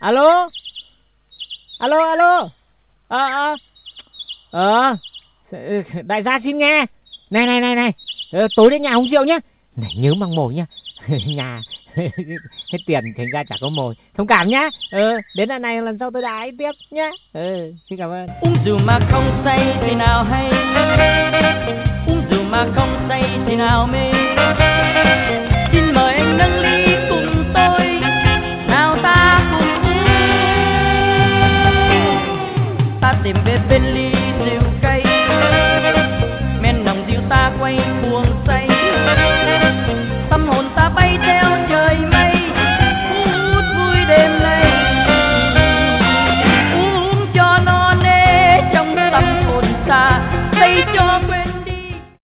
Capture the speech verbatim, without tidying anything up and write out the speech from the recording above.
Alo, alo, alo. Ờ, ờ, ờ, đại gia xin nghe. Này, này, này, này, ờ, tối đến nhà uống rượu nhá. Này, nhớ mang mồi nhá. Nhà hết tiền thành ra chả có mồi. Thông cảm nhá. Ờ, đến lần này lần sau tôi đãi tiếp nhá. Ừ, xin cảm ơn. Uống rượu mà không say thì nào hay, uống rượu mà không say thì nào mê. Xin mời anh nâng ly cùng tôi, nào ta cùng uống. Ta tìm về bên ly rượu cay, men nồng rượu ta quay cuồng say.